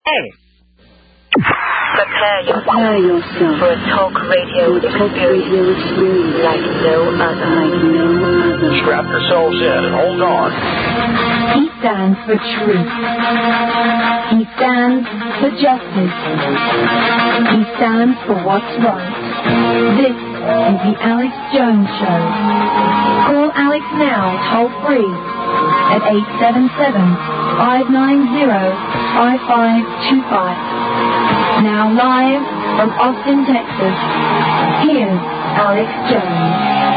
Prepare yourself for a talk radio experience like no other. Strap yourselves in and hold on. He stands for truth. He stands for justice. He stands for what's right. This is the Alex Jones Show. Call Alex now, toll free, at 877-590-5525. Now live from Austin, Texas, here's Alex Jones.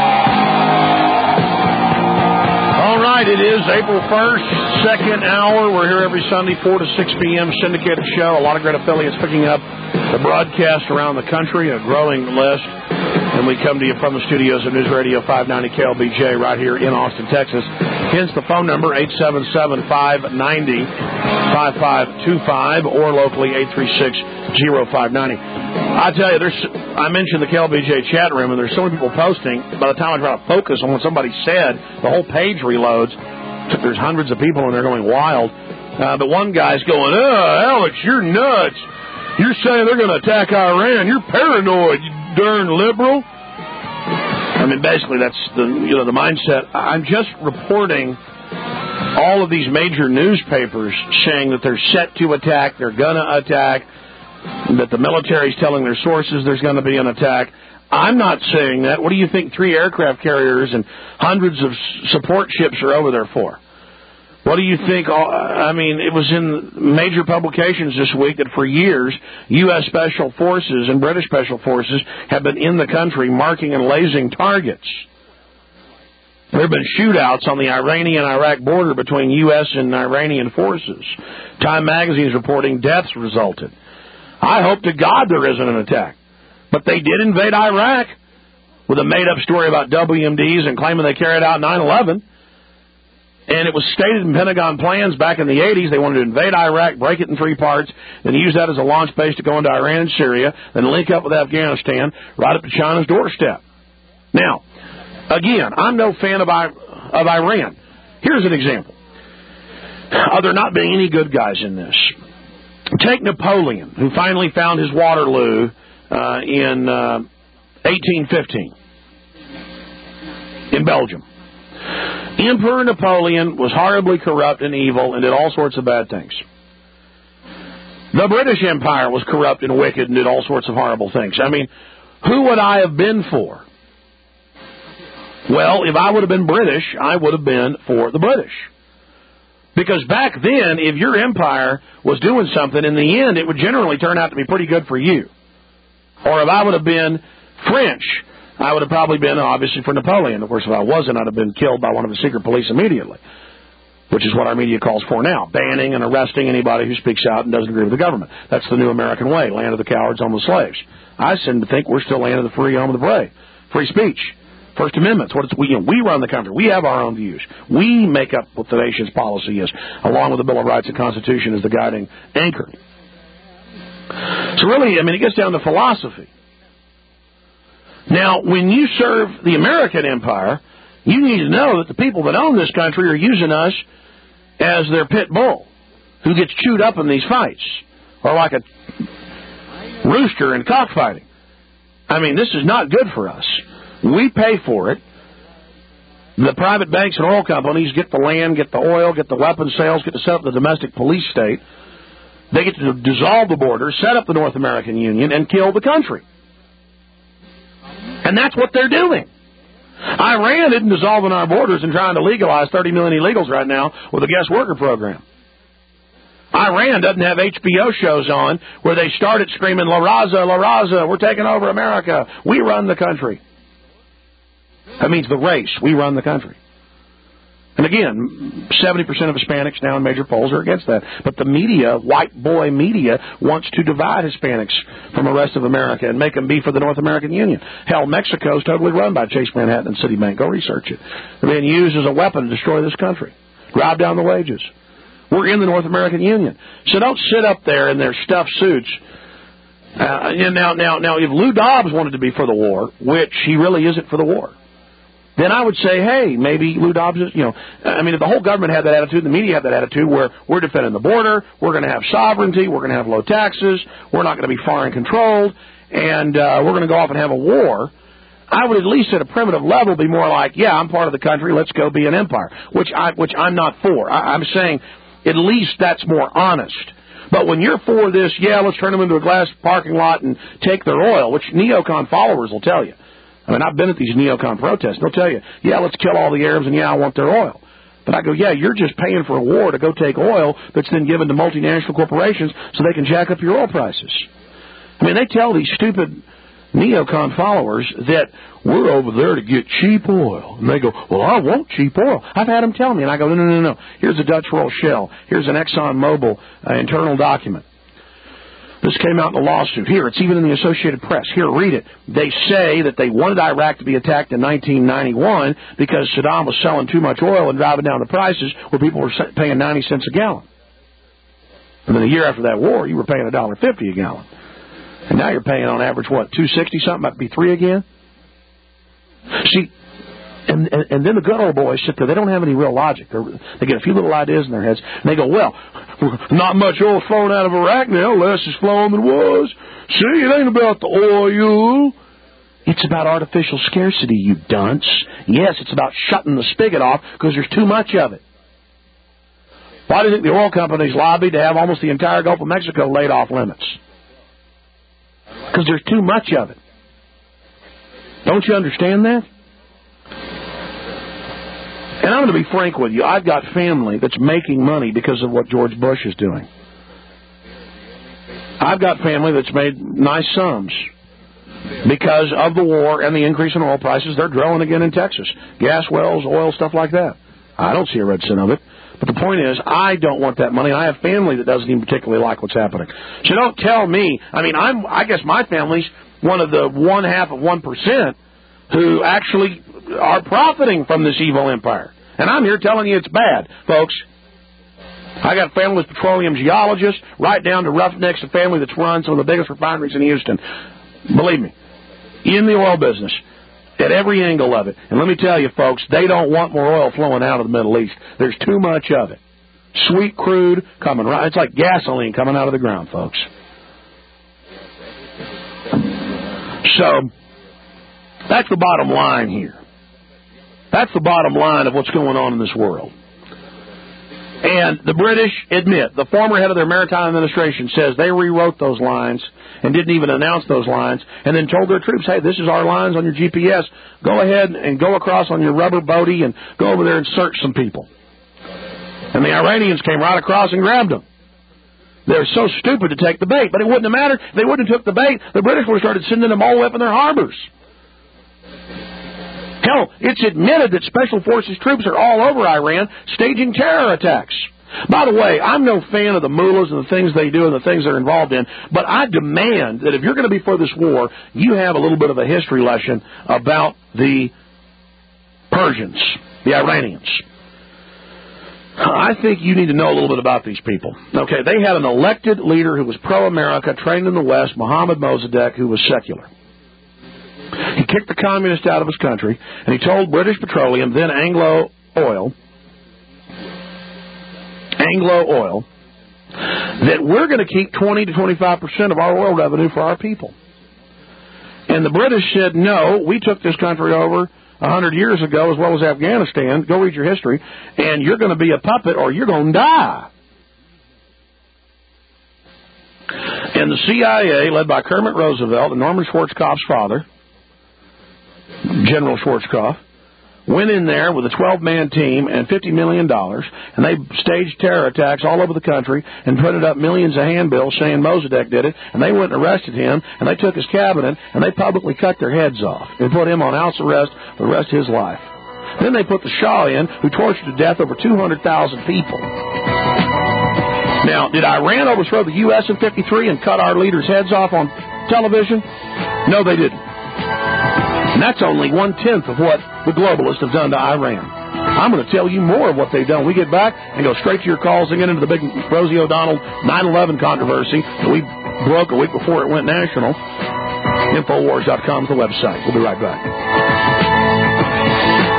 All right, it is April 1st, second hour. We're here every Sunday, 4 to 6 p.m., syndicated show. A lot of great affiliates picking up the broadcast around the country, a growing list. And we come to you from the studios of News Radio 590 KLBJ right here in Austin, Texas. Hence the phone number, 877-590-5525, or locally 836-0590. I tell you, I mentioned the KLBJ chat room, and there's so many people posting. By the time I try to focus on what somebody said, the whole page reloads. There's hundreds of people, and they're going wild. But one guy's going, Alex, you're nuts. You're saying they're going to attack Iran. You're paranoid, you darn liberal. I mean, basically, that's the mindset. I'm just reporting all of these major newspapers saying that they're set to attack, they're going to attack, that the military's telling their sources there's going to be an attack. I'm not saying that. What do you think 3 aircraft carriers and hundreds of support ships are over there for? What do you think? I mean, it was in major publications this week that for years, U.S. Special Forces and British Special Forces have been in the country marking and lasing targets. There have been shootouts on the Iranian-Iraq border between U.S. and Iranian forces. Time magazine is reporting deaths resulted. I hope to God there isn't an attack. But they did invade Iraq with a made-up story about WMDs and claiming they carried out 9/11. And it was stated in Pentagon plans back in the 80s they wanted to invade Iraq, break it in 3 parts, then use that as a launch base to go into Iran and Syria, then link up with Afghanistan, right up to China's doorstep. Now, again, I'm no fan of Iran. Here's an example. There not being any good guys in this. Take Napoleon, who finally found his Waterloo in 1815 in Belgium. Emperor Napoleon was horribly corrupt and evil and did all sorts of bad things. The British Empire was corrupt and wicked and did all sorts of horrible things. I mean, who would I have been for? Well, if I would have been British, I would have been for the British. Because back then, if your empire was doing something, in the end, it would generally turn out to be pretty good for you. Or if I would have been French, I would have probably been, obviously, for Napoleon. Of course, if I wasn't, I'd have been killed by one of the secret police immediately, which is what our media calls for now, banning and arresting anybody who speaks out and doesn't agree with the government. That's the new American way, land of the cowards, home of the slaves. I tend to think we're still land of the free, home of the brave. Free speech, First Amendment. We run the country. We have our own views. We make up what the nation's policy is, along with the Bill of Rights and Constitution as the guiding anchor. So really, I mean, it gets down to philosophy. Now, when you serve the American empire, you need to know that the people that own this country are using us as their pit bull who gets chewed up in these fights, or like a rooster in cockfighting. I mean, this is not good for us. We pay for it. The private banks and oil companies get the land, get the oil, get the weapons sales, get to set up the domestic police state. They get to dissolve the border, set up the North American Union, and kill the country. And that's what they're doing. Iran isn't dissolving our borders and trying to legalize 30 million illegals right now with a guest worker program. Iran doesn't have HBO shows on where they started screaming, La Raza, La Raza, we're taking over America. We run the country. That means the race. We run the country. And again, 70% of Hispanics now in major polls are against that. But the media, white boy media, wants to divide Hispanics from the rest of America and make them be for the North American Union. Hell, Mexico is totally run by Chase Manhattan and Citibank. Go research it. They're being used as a weapon to destroy this country, drive down the wages. We're in the North American Union. So don't sit up there in their stuffed suits. Now, if Lou Dobbs wanted to be for the war, which he really isn't for the war, then I would say, hey, maybe Lou Dobbs is, if the whole government had that attitude, the media had that attitude where we're defending the border, we're going to have sovereignty, we're going to have low taxes, we're not going to be foreign controlled, and we're going to go off and have a war, I would at least at a primitive level be more like, yeah, I'm part of the country, let's go be an empire, which I'm not for. I'm saying at least that's more honest. But when you're for this, yeah, let's turn them into a glass parking lot and take their oil, which neocon followers will tell you. I mean, I've been at these neocon protests. They'll tell you, yeah, let's kill all the Arabs, and yeah, I want their oil. But I go, yeah, you're just paying for a war to go take oil that's then given to multinational corporations so they can jack up your oil prices. I mean, they tell these stupid neocon followers that we're over there to get cheap oil. And they go, well, I want cheap oil. I've had them tell me, and I go, no. Here's a Dutch Royal Shell. Here's an ExxonMobil internal document. This came out in a lawsuit. Here, it's even in the Associated Press. Here, read it. They say that they wanted Iraq to be attacked in 1991 because Saddam was selling too much oil and driving down the prices where people were paying 90 cents a gallon. And then a year after that war, you were paying $1.50 a gallon. And now you're paying on average, what, $2.60 something, about to be $3 again? See, and then the good old boys sit there. They don't have any real logic. They get a few little ideas in their heads, and they go, well, not much oil flowing out of Iraq now. Less is flowing than was. See, it ain't about the oil. It's about artificial scarcity, you dunce. Yes, it's about shutting the spigot off because there's too much of it. Why do you think the oil companies lobbied to have almost the entire Gulf of Mexico laid off limits? Because there's too much of it. Don't you understand that? And I'm going to be frank with you. I've got family that's making money because of what George Bush is doing. I've got family that's made nice sums because of the war and the increase in oil prices. They're drilling again in Texas. Gas wells, oil, stuff like that. I don't see a red cent of it. But the point is, I don't want that money. I have family that doesn't even particularly like what's happening. So don't tell me. I guess my family's one of the 0.5% who actually are profiting from this evil empire. And I'm here telling you it's bad, folks. I got family with petroleum geologists, right down to roughnecks, a family that's run some of the biggest refineries in Houston. Believe me, in the oil business, at every angle of it. And let me tell you, folks, they don't want more oil flowing out of the Middle East. There's too much of it. Sweet crude coming right. It's like gasoline coming out of the ground, folks. So that's the bottom line here. That's the bottom line of what's going on in this world. And the British admit, the former head of their maritime administration says they rewrote those lines and didn't even announce those lines and then told their troops, hey, this is our lines on your GPS. Go ahead and go across on your rubber boatie and go over there and search some people. And the Iranians came right across and grabbed them. They're so stupid to take the bait, but it wouldn't have mattered. If they wouldn't have took the bait, the British would have started sending them all the way up in their harbors. Hell, it's admitted that Special Forces troops are all over Iran staging terror attacks. By the way, I'm no fan of the mullahs and the things they do and the things they're involved in, but I demand that if you're going to be for this war, you have a little bit of a history lesson about the Persians, the Iranians. I think you need to know a little bit about these people. Okay, they had an elected leader who was pro-America, trained in the West, Mohammad Mossadegh, who was secular. He kicked the communists out of his country, and he told British Petroleum, then Anglo Oil, that we're going to keep 20 to 25% of our oil revenue for our people. And the British said, no, we took this country over 100 years ago, as well as Afghanistan. Go read your history, and you're going to be a puppet or you're going to die. And the CIA, led by Kermit Roosevelt and Norman Schwarzkopf's father, General Schwarzkopf, went in there with a 12-man team and $50 million, and they staged terror attacks all over the country and printed up millions of handbills saying Mossadegh did it, and they went and arrested him, and they took his cabinet, and they publicly cut their heads off and put him on house arrest for the rest of his life. Then they put the Shah in, who tortured to death over 200,000 people. Now, did Iran overthrow the U.S. in 1953 and cut our leaders' heads off on television? No, they didn't. And that's only 1/10 of what the globalists have done to Iran. I'm going to tell you more of what they've done. We get back and go straight to your calls and get into the big Rosie O'Donnell 9/11 controversy that we broke a week before it went national. Infowars.com is the website. We'll be right back.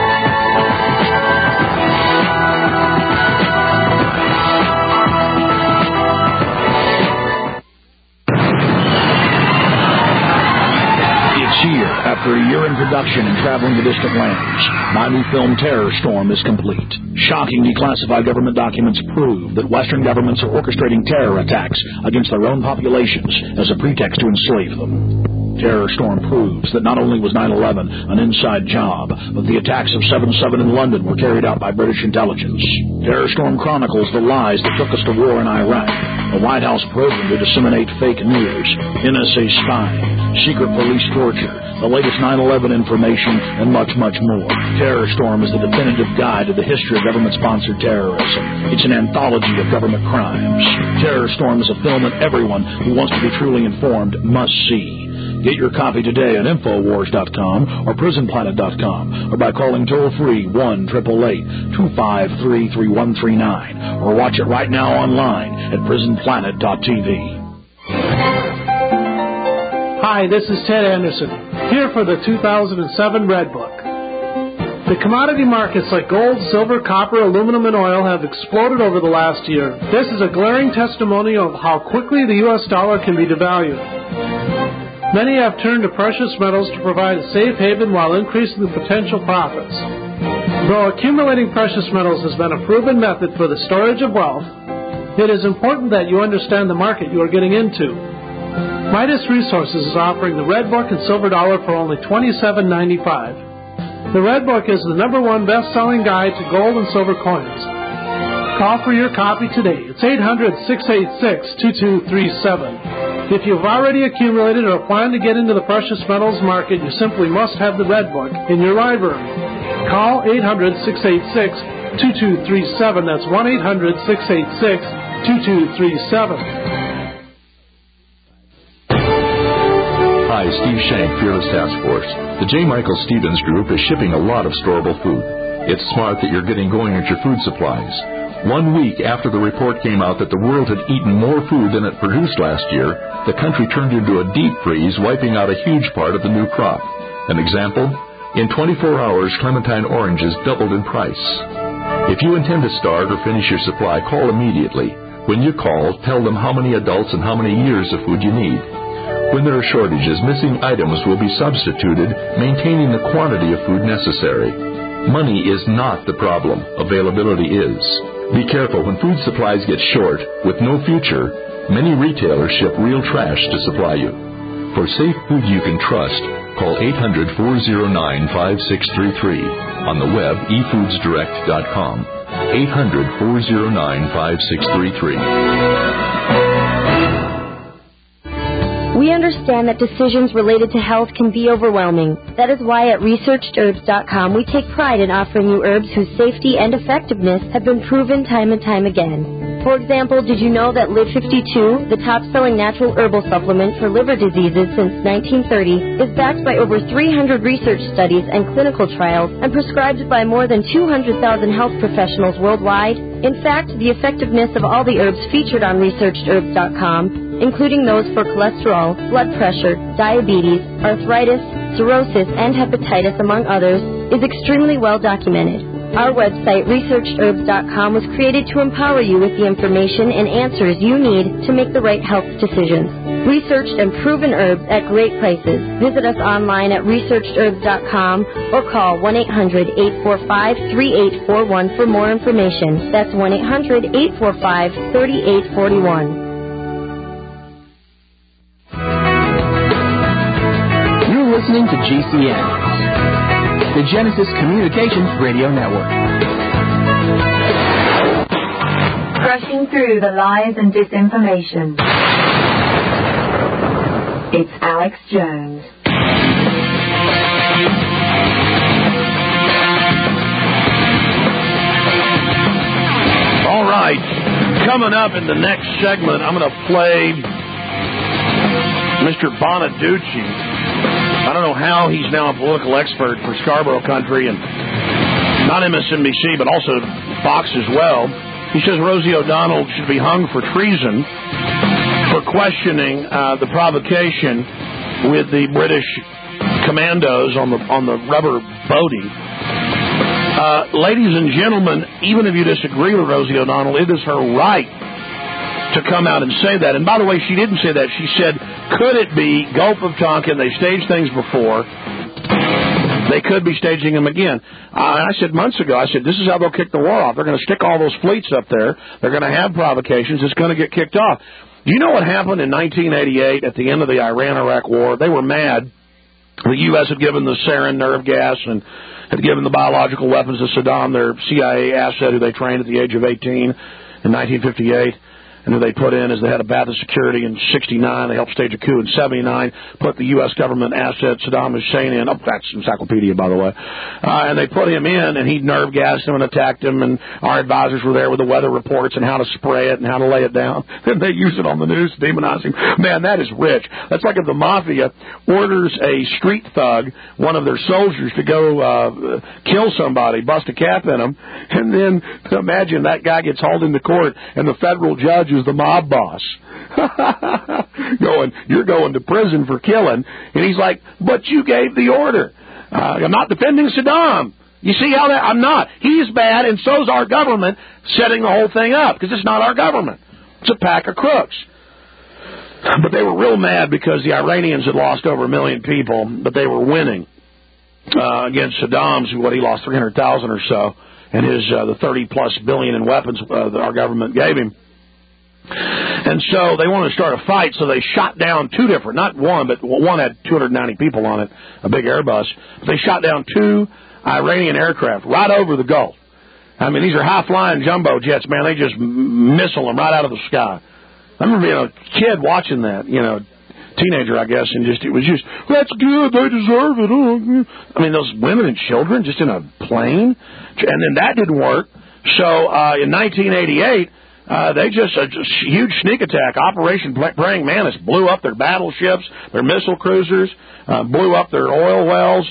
After a year in production and traveling to distant lands, my new film Terror Storm is complete. Shocking declassified government documents prove that Western governments are orchestrating terror attacks against their own populations as a pretext to enslave them. Terror Storm proves that not only was 9/11 an inside job, but the attacks of 7/7 in London were carried out by British intelligence. Terror Storm chronicles the lies that took us to war in Iraq, the White House program to disseminate fake news, NSA spying, secret police torture, the latest 9/11 information, and much, much more. Terror Storm is the definitive guide to the history of government-sponsored terrorism. It's an anthology of government crimes. Terror Storm is a film that everyone who wants to be truly informed must see. Get your copy today at Infowars.com or PrisonPlanet.com or by calling toll-free 1-888-253-3139 or watch it right now online at PrisonPlanet.tv. Hi, this is Ted Anderson, here for the 2007 Red Book. The commodity markets like gold, silver, copper, aluminum, and oil have exploded over the last year. This is a glaring testimony of how quickly the U.S. dollar can be devalued. Many have turned to precious metals to provide a safe haven while increasing the potential profits. Though accumulating precious metals has been a proven method for the storage of wealth, it is important that you understand the market you are getting into. Midas Resources is offering the Red Book and Silver Dollar for only $27.95. The Red Book is the #1 best-selling guide to gold and silver coins. Call for your copy today. It's 800-686-2237. If you've already accumulated or plan to get into the precious metals market, you simply must have the Red Book in your library. Call 800-686-2237. That's 1-800-686-2237. Hi, Steve Shank, Fearless Task Force. The J. Michael Stevens Group is shipping a lot of storable food. It's smart that you're getting going at your food supplies. 1 week after the report came out that the world had eaten more food than it produced last year, the country turned into a deep freeze, wiping out a huge part of the new crop. An example? In 24 hours, clementine oranges doubled in price. If you intend to start or finish your supply, call immediately. When you call, tell them how many adults and how many years of food you need. When there are shortages, missing items will be substituted, maintaining the quantity of food necessary. Money is not the problem. Availability is. Be careful when food supplies get short, with no future. Many retailers ship real trash to supply you. For safe food you can trust, call 800-409-5633. On the web, efoodsdirect.com. 800-409-5633. We understand that decisions related to health can be overwhelming. That is why at ResearchedHerbs.com we take pride in offering you herbs whose safety and effectiveness have been proven time and time again. For example, did you know that Live 52, the top-selling natural herbal supplement for liver diseases since 1930, is backed by over 300 research studies and clinical trials and prescribed by more than 200,000 health professionals worldwide? In fact, the effectiveness of all the herbs featured on ResearchedHerbs.com, including those for cholesterol, blood pressure, diabetes, arthritis, cirrhosis, and hepatitis, among others, is extremely well documented. Our website, ResearchedHerbs.com, was created to empower you with the information and answers you need to make the right health decisions. Researched and proven herbs at great prices. Visit us online at ResearchedHerbs.com or call 1-800-845-3841 for more information. That's 1-800-845-3841. You're listening to GCN, the Genesis Communications Radio Network. Crushing through the lies and disinformation. It's Alex Jones. All right. Coming up in the next segment, I'm going to play Mr. Bonaducci. I don't know how he's now a political expert for Scarborough Country and not MSNBC, but also Fox as well. He says Rosie O'Donnell should be hung for treason for questioning the provocation with the British commandos on the rubber boating. Ladies and gentlemen, even if you disagree with Rosie O'Donnell, it is her right to come out and say that. And by the way, she didn't say that. She said, could it be Gulf of Tonkin? They staged things before. They could be staging them again. I said months ago, this is how they'll kick the war off. They're going to stick all those fleets up there. They're going to have provocations. It's going to get kicked off. Do you know what happened in 1988 at the end of the Iran-Iraq war? They were mad. The U.S. had given the sarin nerve gas and had given the biological weapons to Saddam, their CIA asset who they trained at the age of 18 in 1958. And who they put in as the head of Ba'athist Security in 69. They helped stage a coup in 79, put the U.S. government asset Saddam Hussein in. Oh, that's encyclopedia, by the way. And they put him in, and he nerve gassed him and attacked him, and our advisors were there with the weather reports and how to spray it and how to lay it down. And they use it on the news to demonize him. Man, that is rich. That's like if the mafia orders a street thug, one of their soldiers, to go kill somebody, bust a cap in them, and then imagine that guy gets hauled into court, and the federal judge is the mob boss. You're going to prison for killing. And he's like, but you gave the order. I'm not defending Saddam. You see how that? I'm not. He's bad, and so's our government setting the whole thing up, because it's not our government. It's a pack of crooks. But they were real mad because the Iranians had lost over 1 million people, but they were winning against Saddam's, what he lost 300,000 or so, and his the 30-plus billion in weapons that our government gave him. And so they wanted to start a fight, so they shot down two different, not one, but one had 290 people on it, a big Airbus. But they shot down 2 Iranian aircraft right over the Gulf. I mean, these are high-flying jumbo jets, man. They just missile them right out of the sky. I remember being a kid watching that, teenager, I guess, and it was just, that's good, they deserve it. Oh. I mean, those women and children just in a plane. And then that didn't work. So in 1988, they just a huge sneak attack, Operation Praying Mantis, blew up their battleships, their missile cruisers, blew up their oil wells.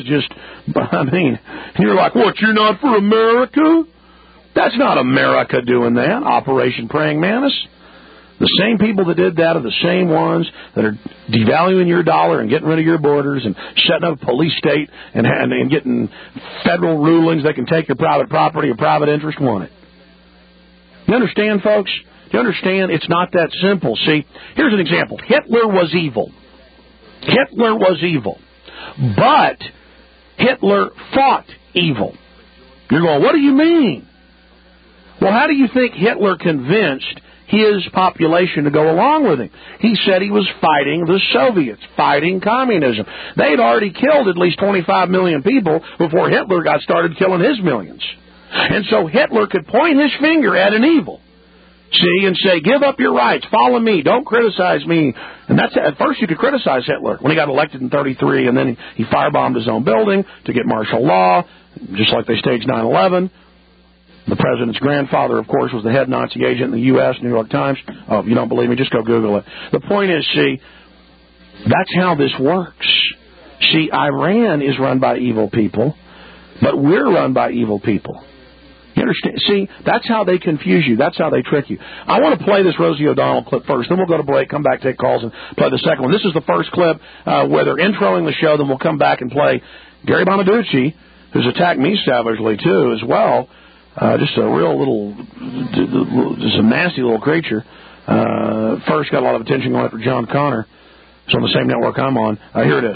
You're like, what, you're not for America? That's not America doing that, Operation Praying Mantis. The same people that did that are the same ones that are devaluing your dollar and getting rid of your borders and setting up a police state and getting federal rulings they can take your private property or private interest want it. You understand, folks? Do you understand? It's not that simple. See, here's an example. Hitler was evil. Hitler was evil. But Hitler fought evil. You're going, what do you mean? Well, how do you think Hitler convinced his population to go along with him? He said he was fighting the Soviets, fighting communism. They'd already killed at least 25 million people before Hitler got started killing his millions. And so Hitler could point his finger at an evil, see, and say, give up your rights, follow me, don't criticize me. And that's at first you could criticize Hitler when he got elected in 1933, and then he firebombed his own building to get martial law, just like they staged 9/11. The president's grandfather, of course, was the head Nazi agent in the U.S., New York Times. Oh, if you don't believe me, just go Google it. The point is, see, that's how this works. See, Iran is run by evil people, but we're run by evil people. You understand? See, that's how they confuse you. That's how they trick you. I want to play this Rosie O'Donnell clip first. Then we'll go to break, come back, take calls, and play the second one. This is the first clip where they're introing the show. Then we'll come back and play Gary Bonaducci, who's attacked me savagely, too, as well. Just a real little, just a nasty little creature. First got a lot of attention going after John Connor. It's on the same network I'm on. Here it is.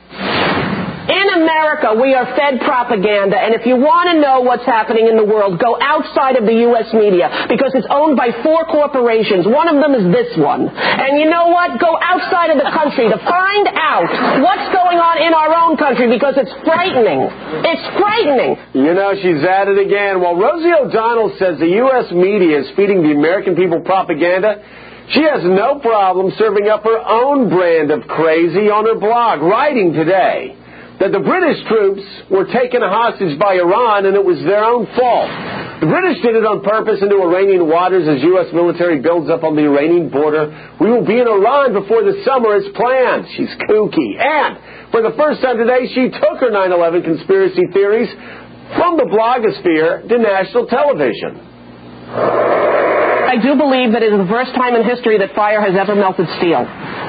In America, we are fed propaganda, and if you want to know what's happening in the world, go outside of the U.S. media, because it's owned by 4 corporations. One of them is this one. And you know what? Go outside of the country to find out what's going on in our own country, because it's frightening. It's frightening. You know, she's at it again. Well, Rosie O'Donnell says the U.S. media is feeding the American people propaganda. She has no problem serving up her own brand of crazy on her blog, writing today that the British troops were taken hostage by Iran and it was their own fault. The British did it on purpose into Iranian waters as U.S. military builds up on the Iranian border. We will be in Iran before the summer as planned. She's kooky. And for the first time today, she took her 9/11 conspiracy theories from the blogosphere to national television. I do believe that it is the first time in history that fire has ever melted steel.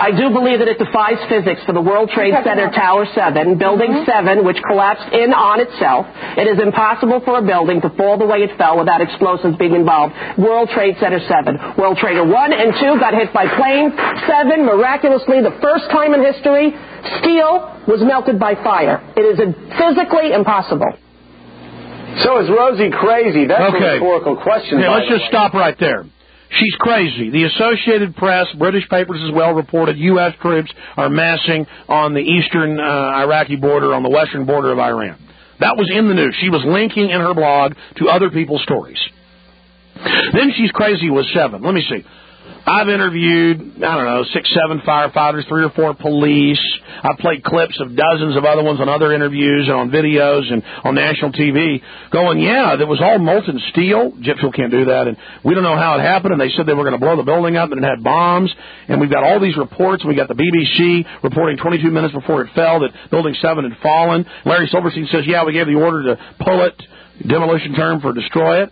I do believe that it defies physics for the World Trade Center Tower 7, Building 7, which collapsed in on itself. It is impossible for a building to fall the way it fell without explosives being involved. World Trade Center 7. World Trader 1 and 2 got hit by planes. 7, miraculously, the first time in history, steel was melted by fire. It is physically impossible. So is Rosie crazy? That's a rhetorical question. Okay, let's just stop right there. She's crazy. The Associated Press, British papers as well, reported U.S. troops are massing on the eastern Iraqi border, on the western border of Iran. That was in the news. She was linking in her blog to other people's stories. Then she's crazy with 7. Let me see. I've interviewed, 6, 7 firefighters, 3 or 4 police. I've played clips of dozens of other ones on other interviews and on videos and on national TV going, yeah, that was all molten steel. Jet fuel can't do that. And we don't know how it happened. And they said they were going to blow the building up and it had bombs. And we've got all these reports. We got the BBC reporting 22 minutes before it fell that Building 7 had fallen. Larry Silverstein says, yeah, we gave the order to pull it, demolition term for destroy it.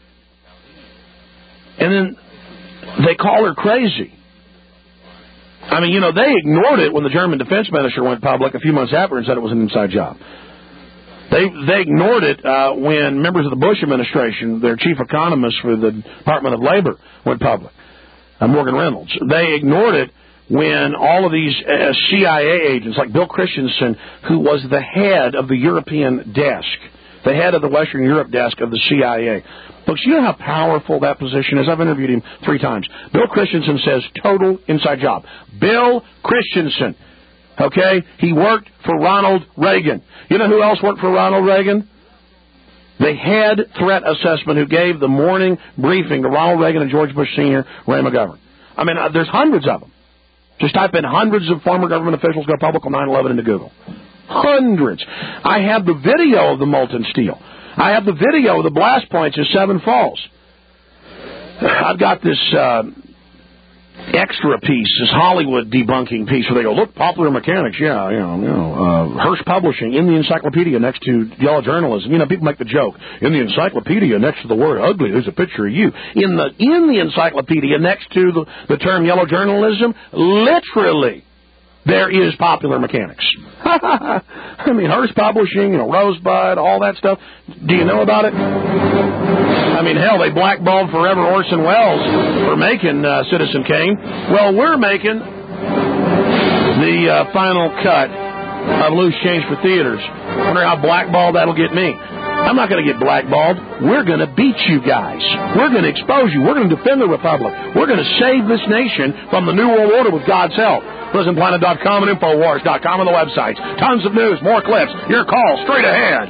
And then they call her crazy. I mean, they ignored it when the German defense minister went public a few months after and said it was an inside job. They ignored it when members of the Bush administration, their chief economist for the Department of Labor, went public, Morgan Reynolds. They ignored it when all of these CIA agents, like Bill Christensen, who was the head of the European desk, the head of the Western Europe desk of the CIA. Folks, you know how powerful that position is? I've interviewed him 3 times. Bill Christensen says total inside job. Bill Christensen, okay? He worked for Ronald Reagan. You know who else worked for Ronald Reagan? The head threat assessment who gave the morning briefing to Ronald Reagan and George Bush Sr., Ray McGovern. I mean, there's hundreds of them. Just type in hundreds of former government officials go public on 9/11 into Google. Hundreds. I have the video of the molten steel. I have the video of the blast points as 7 falls. I've got this extra piece, this Hollywood debunking piece where they go, look, Popular Mechanics, Hearst Publishing in the encyclopedia next to yellow journalism. People make the joke. In the encyclopedia next to the word ugly, there's a picture of you. In the encyclopedia next to the term yellow journalism, literally, there is Popular Mechanics. I mean, Hearst Publishing, Rosebud, all that stuff. Do you know about it? I mean, hell, they blackballed forever Orson Welles for making Citizen Kane. Well, we're making the final cut of Loose Change for Theaters. I wonder how blackballed that'll get me. I'm not going to get blackballed. We're going to beat you guys. We're going to expose you. We're going to defend the Republic. We're going to save this nation from the New World Order with God's help. PrisonPlanet.com and Infowars.com on the websites. Tons of news, more clips. Your call straight ahead.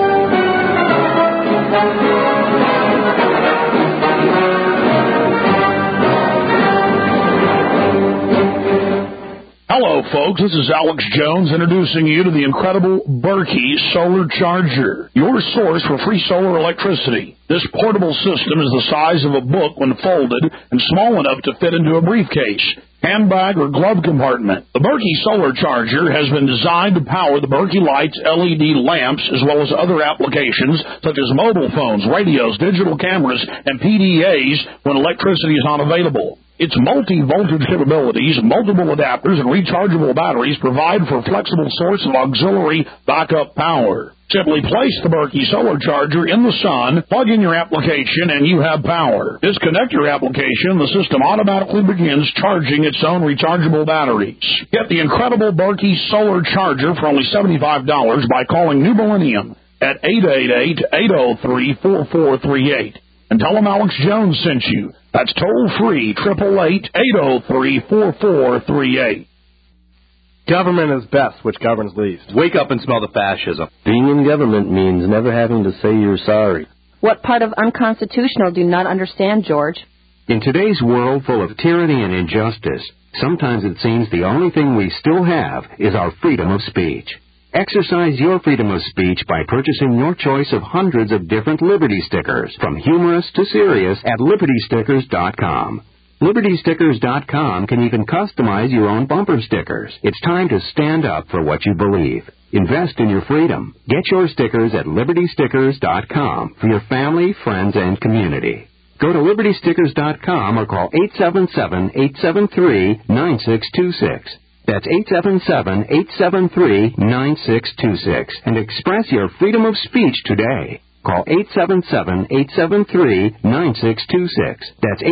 Hello, folks. This is Alex Jones introducing you to the incredible Berkey Solar Charger, your source for free solar electricity. This portable system is the size of a book when folded and small enough to fit into a briefcase, handbag, or glove compartment. The Berkey Solar Charger has been designed to power the Berkey Lights LED lamps as well as other applications such as mobile phones, radios, digital cameras, and PDAs when electricity is not available. Its multi-voltage capabilities, multiple adapters, and rechargeable batteries provide for a flexible source of auxiliary backup power. Simply place the Berkey Solar Charger in the sun, plug in your application, and you have power. Disconnect your application, the system automatically begins charging its own rechargeable batteries. Get the incredible Berkey Solar Charger for only $75 by calling New Millennium at 888-803-4438. And tell them Alex Jones sent you. That's toll-free, 888-803-4438. Government is best, which governs least. Wake up and smell the fascism. Being in government means never having to say you're sorry. What part of unconstitutional do you not understand, George? In today's world full of tyranny and injustice, sometimes it seems the only thing we still have is our freedom of speech. Exercise your freedom of speech by purchasing your choice of hundreds of different Liberty stickers, from humorous to serious, at LibertyStickers.com. LibertyStickers.com can even customize your own bumper stickers. It's time to stand up for what you believe. Invest in your freedom. Get your stickers at LibertyStickers.com for your family, friends, and community. Go to libertystickers.com or call 877-873-9626. That's 877-873-9626 and express your freedom of speech today. Call 877-873-9626. That's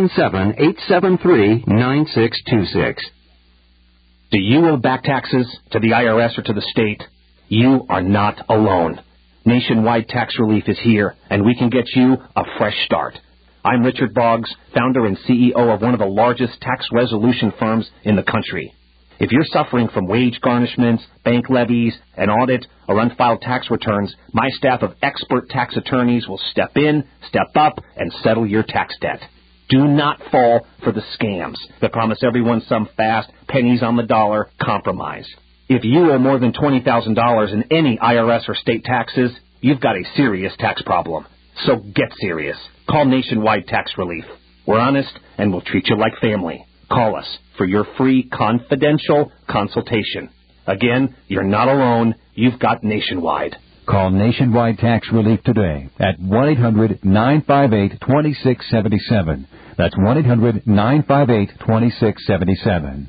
877-873-9626. Do you owe back taxes to the IRS or to the state? You are not alone. Nationwide Tax Relief is here, and we can get you a fresh start. I'm Richard Boggs, founder and CEO of one of the largest tax resolution firms in the country. If you're suffering from wage garnishments, bank levies, an audit, or unfiled tax returns, my staff of expert tax attorneys will step in, step up, and settle your tax debt. Do not fall for the scams that promise everyone some fast, pennies on the dollar compromise. If you owe more than $20,000 in any IRS or state taxes, you've got a serious tax problem. So get serious. Call Nationwide Tax Relief. We're honest, and we'll treat you like family. Call us for your free confidential consultation. Again, you're not alone. You've got Nationwide. Call Nationwide Tax Relief today at 1-800-958-2677. That's 1-800-958-2677.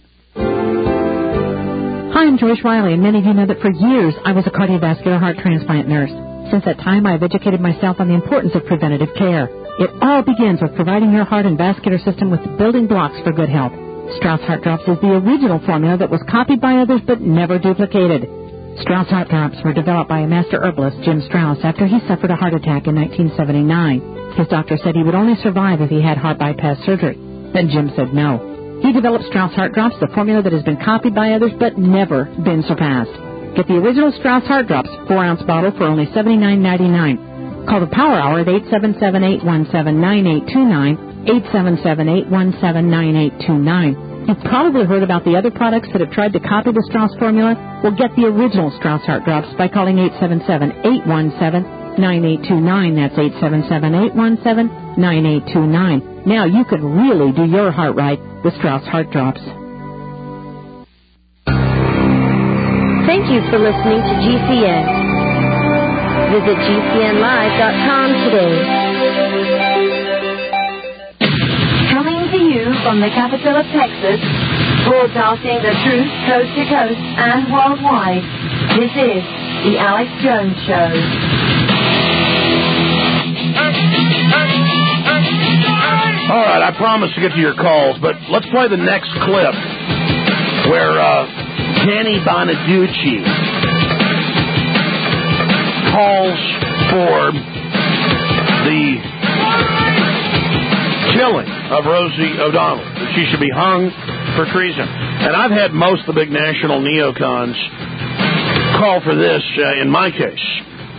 Hi, I'm Joyce Riley, and many of you know that for years I was a cardiovascular heart transplant nurse. Since that time, I have educated myself on the importance of preventative care. It all begins with providing your heart and vascular system with the building blocks for good health. Strauss Heart Drops is the original formula that was copied by others but never duplicated. Strauss Heart Drops were developed by a master herbalist, Jim Strauss, after he suffered a heart attack in 1979. His doctor said he would only survive if he had heart bypass surgery. Then Jim said no. He developed Strauss Heart Drops, the formula that has been copied by others but never been surpassed. Get the original Strauss Heart Drops 4-ounce bottle for only $79.99. Call the Power Hour at 877-817-9829, 877-817-9829. You've probably heard about the other products that have tried to copy the Strauss formula. Well, get the original Strauss Heart Drops by calling 877-817-9829. That's 877-817-9829. Now you can really do your heart right with Strauss Heart Drops. Thank you for listening to GCN. Visit GCNlive.com today. Coming to you from the capital of Texas, broadcasting the truth coast to coast and worldwide, this is The Alex Jones Show. All right, I promised to get to your calls, but let's play the next clip where Danny Bonaducci calls for the killing of Rosie O'Donnell, that she should be hung for treason. And I've had most of the big national neocons call for this in my case.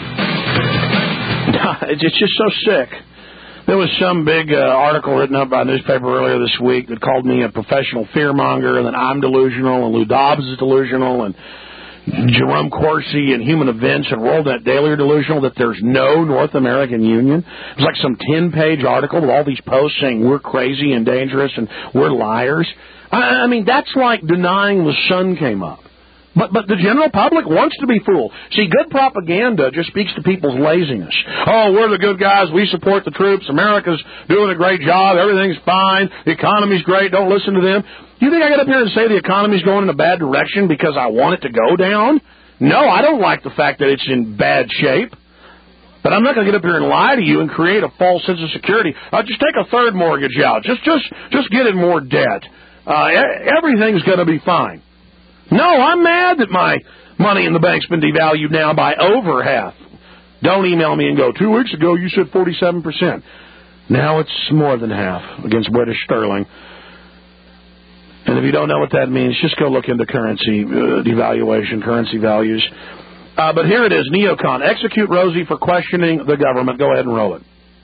It's just so sick. There was some big article written up by a newspaper earlier this week that called me a professional fearmonger, and that I'm delusional, and Lou Dobbs is delusional, and Jerome Corsi and Human Events and WorldNet Daily are delusional, that there's no North American Union. It was like some 10-page article with all these posts saying we're crazy and dangerous and we're liars. I mean, that's like denying the sun came up. But the general public wants to be fooled. See, good propaganda just speaks to people's laziness. Oh, we're the good guys. We support the troops. America's doing a great job. Everything's fine. The economy's great. Don't listen to them. You think I get up here and say the economy's going in a bad direction because I want it to go down? No, I don't like the fact that it's in bad shape. But I'm not going to get up here and lie to you and create a false sense of security. Just take a third mortgage out. Just get in more debt. Everything's going to be fine. No, I'm mad that my money in the bank's been devalued now by over half. Don't email me and go, 2 weeks ago you said 47%. Now it's more than half against British sterling. And if you don't know what that means, just go look into currency devaluation, currency values. But here it is, Neocon. Execute Rosie for questioning the government. Go ahead and roll it.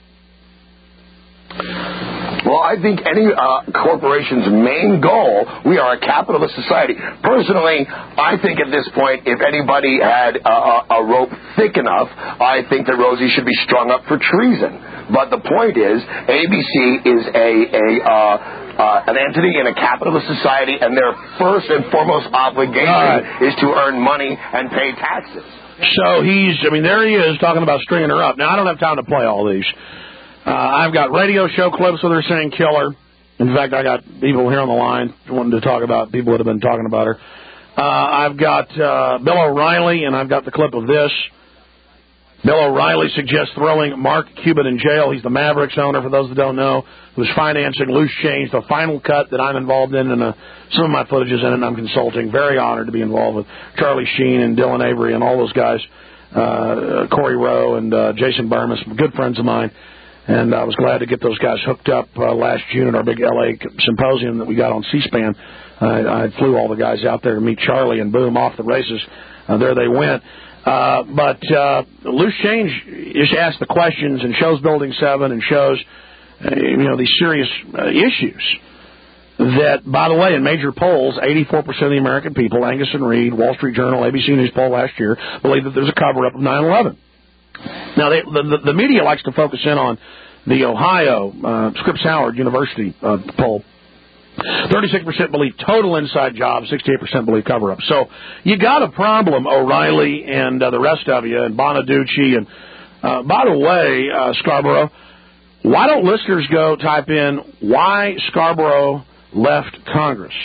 Well, I think any corporation's main goal, we are a capitalist society. Personally, I think at this point, if anybody had a rope thick enough, I think that Rosie should be strung up for treason. But the point is, ABC is an entity in a capitalist society, and their first and foremost obligation is to earn money and pay taxes. So there he is talking about stringing her up. Now, I don't have time to play all these. I've got radio show clips where they're saying kill her. In fact, I got people here on the line wanting to talk about people that have been talking about her. I've got Bill O'Reilly, and I've got the clip of this. Bill O'Reilly suggests throwing Mark Cuban in jail. He's the Mavericks owner, for those that don't know, who's financing Loose Change, the Final Cut that I'm involved in, and some of my footage is in it, and I'm consulting. Very honored to be involved with Charlie Sheen and Dylan Avery and all those guys, Corey Rowe and Jason Bermas, good friends of mine. And I was glad to get those guys hooked up last June at our big L.A. symposium that we got on C-SPAN. I flew all the guys out there to meet Charlie, and boom, off the races. There they went. But Loose Change just asks the questions and shows Building 7 and shows, these serious issues that, by the way, in major polls, 84% of the American people, Angus and Reid, Wall Street Journal, ABC News poll last year, believe that there's a cover-up of 9/11. Now, the media likes to focus in on the Ohio Scripps Howard University poll. 36% believe total inside job, 68% believe cover-up. So you got a problem, O'Reilly and the rest of you, and Bonaducci. And by the way, Scarborough, why don't listeners go type in why Scarborough left Congress?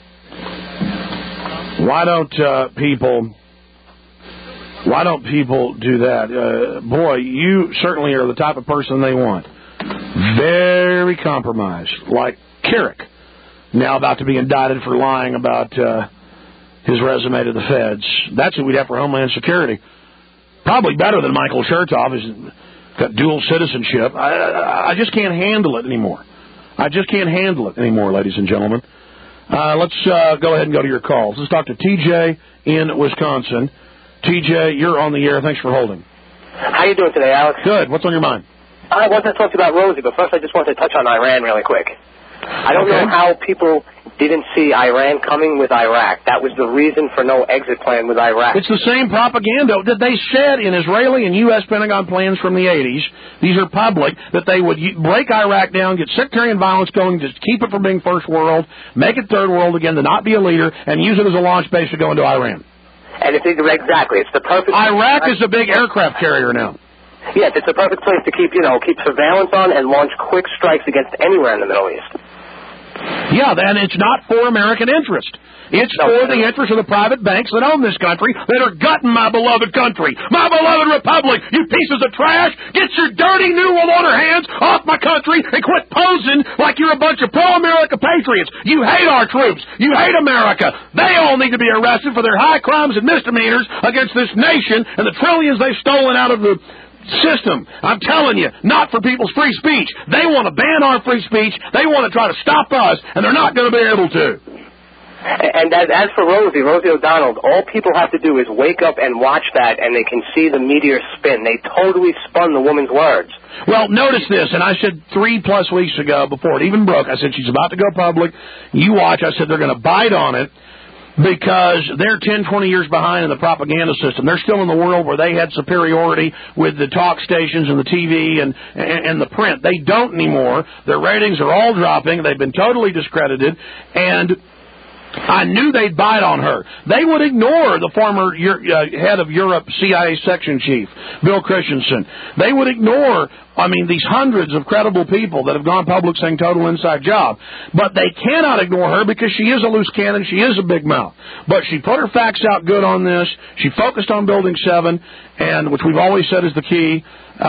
Why don't people do that? Boy, you certainly are the type of person they want. Very compromised, like Carrick, now about to be indicted for lying about his resume to the feds. That's who we'd have for Homeland Security. Probably better than Michael Chertoff. He's got dual citizenship. I just can't handle it anymore. Ladies and gentlemen. Let's go ahead and go to your calls. Let's talk to TJ in Wisconsin. TJ, you're on the air. Thanks for holding. How you doing today, Alex? Good. What's on your mind? I wanted to talk to you about Rosie, but first I just wanted to touch on Iran really quick. I don't know how people didn't see Iran coming with Iraq. That was the reason for no exit plan with Iraq. It's the same propaganda that they said in Israeli and U.S. Pentagon plans from the 80s. These are public, that they would break Iraq down, get sectarian violence going, just keep it from being first world, make it third world again, to not be a leader, and use it as a launch base to go into Iran. And it's exactly, it's the perfect... Iraq is a big aircraft carrier now. Yes, it's a perfect place to keep surveillance on and launch quick strikes against anywhere in the Middle East. Yeah, and it's not for American interest. It's for the interest of the private banks that own this country, that are gutting my beloved country, my beloved republic. You pieces of trash, get your dirty New World Order hands off my country and quit posing like you're a bunch of pro-America patriots. You hate our troops. You hate America. They all need to be arrested for their high crimes and misdemeanors against this nation and the trillions they've stolen out of the system. I'm telling you, not for people's free speech. They want to ban our free speech. They want to try to stop us, and they're not going to be able to. And as for Rosie O'Donnell, all people have to do is wake up and watch that, and they can see the meteor spin. They totally spun the woman's words. Well, notice this, and I said 3+ weeks ago, before it even broke, I said she's about to go public. You watch, I said they're going to bite on it, because they're 10, 20 years behind in the propaganda system. They're still in the world where they had superiority with the talk stations and the TV and the print. They don't anymore. Their ratings are all dropping. They've been totally discredited, and I knew they'd bite on her. They would ignore the former head of Europe CIA section chief, Bill Christensen. They would ignore, these hundreds of credible people that have gone public saying total inside job. But they cannot ignore her because she is a loose cannon. She is a big mouth. But she put her facts out good on this. She focused on Building 7, and which we've always said is the key.